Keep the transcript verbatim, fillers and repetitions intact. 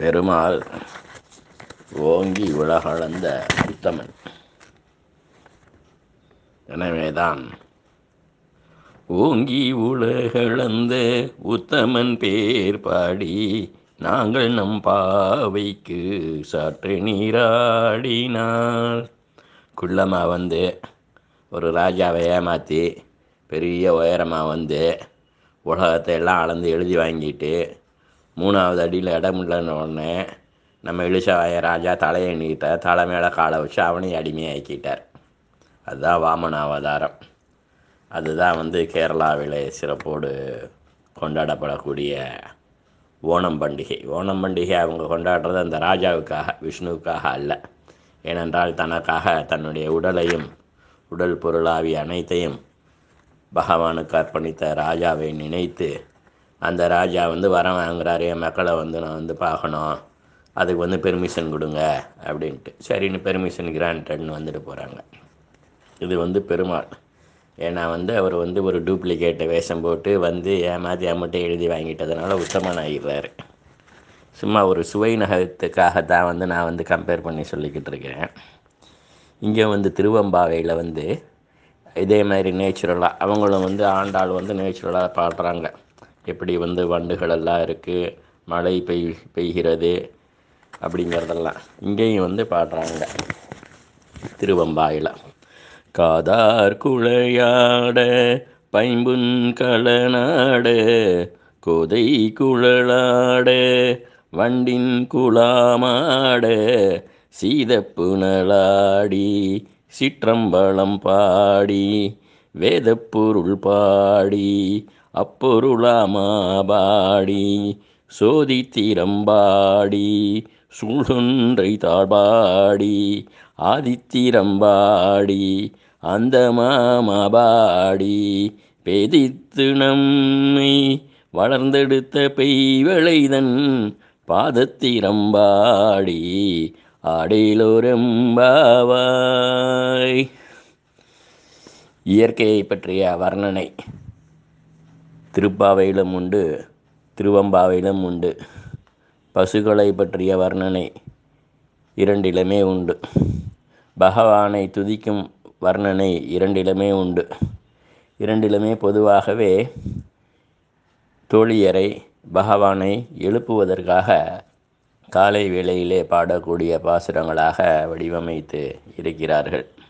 பெருமாள் ஓங்கி உலகளந்த உத்தமன். எனவேதான் ஓங்கி உலகளந்த உத்தமன் பேர் பாடி நாங்கள் நம் பாவைக்கு சாற்று நீராடினாள். குள்ளமாக வந்து ஒரு ராஜாவை ஏமாற்றி பெரிய உயரமாக வந்து உலகத்தை எல்லாம் அளந்து எழுதி வாங்கிட்டு மூணாவது அடியில் இடம் இல்லைன்னு உடனே நம்ம இளிச்சவாய ராஜா தலையை நீட்ட தலை மேலே காலை வச்சு அவனையும் அடிமையாக்கிட்டார். அதுதான் வாமன அவதாரம். அதுதான் வந்து கேரளாவில் சிறப்போடு கொண்டாடப்படக்கூடிய ஓணம் பண்டிகை. ஓணம் பண்டிகை அவங்க கொண்டாடுறது அந்த ராஜாவுக்காக, விஷ்ணுவுக்காக அல்ல. ஏனென்றால் தனக்காக தன்னுடைய உடலையும் உடல் பொருளாவி அனைத்தையும் பகவானுக்கு அர்ப்பணித்த ராஜாவை நினைத்து அந்த ராஜா வந்து வரம் வாங்குறாரு, என் மக்களை வந்து நான் வந்து பார்க்கணும், அதுக்கு வந்து பெர்மிஷன் கொடுங்க அப்படின்ட்டு. சரின்னு பெர்மிஷன் கிராண்டட்னு வந்துட்டு போகிறாங்க. இது வந்து பெருமாள். ஏன்னா வந்து அவர் வந்து ஒரு டூப்ளிகேட்டை வேஷம் போட்டு வந்து ஏமாற்றி அம்மட்டை எழுதி வாங்கிட்டதுனால உத்தமன் ஆகிடுறாரு. சும்மா ஒரு சுவை நகத்துக்காகத்தான் வந்து நான் வந்து கம்பேர் பண்ணி சொல்லிக்கிட்டு இருக்கேன். இங்கே வந்து திருவம்பாவையில் வந்து இதே மாதிரி நேச்சுரலாக அவங்களும் வந்து ஆண்டாள் வந்து நேச்சுரலாக பாடுறாங்க. எப்படி வந்து வண்டுகள் எல்லாம் இருக்குது, மழை பெய் பெய்கிறது அப்படிங்கிறதெல்லாம் இங்கேயும் வந்து பாடுறாங்க திருவம்பாயில். காதார் குழையாட பைம்புன் களநாட கோதை குழலாட வண்டின் குலாமாட சீதப்புனலாடி சிற்றம்பலம் பாடி வேதப்பொருள் பாடி அப்பொருளாமாபாடி சோதித்திரம்பாடி சூழொன்றை தாழ்பாடி ஆதித்திரம்பாடி அந்த மாமாபாடி பேதித்து நம்மை வளர்ந்தெடுத்த பெய்வளைதன் பாதத்திரம்பாடி ஆடேலோரெம்பாவாய். இயற்கையை பற்றிய வர்ணனை திருப்பாவையிலும் உண்டு, திருவம்பாவையிலும் உண்டு. பசுக்களை பற்றிய வர்ணனை இரண்டிலுமே உண்டு. பகவானை துதிக்கும் வர்ணனை இரண்டிலுமே உண்டு. இரண்டிலுமே பொதுவாகவே தோழியரை பகவானை எழுப்புவதற்காக காலை வேளையிலே பாடக்கூடிய பாசுரங்களாக வடிவமைத்து இருக்கிறார்கள்.